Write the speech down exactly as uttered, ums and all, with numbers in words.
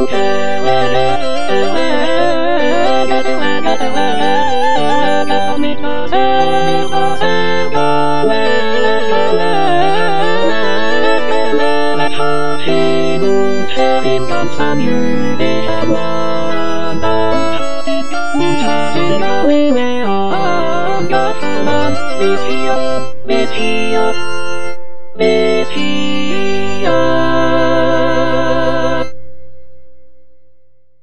Some you be have one we will all go from this here, this here, this here.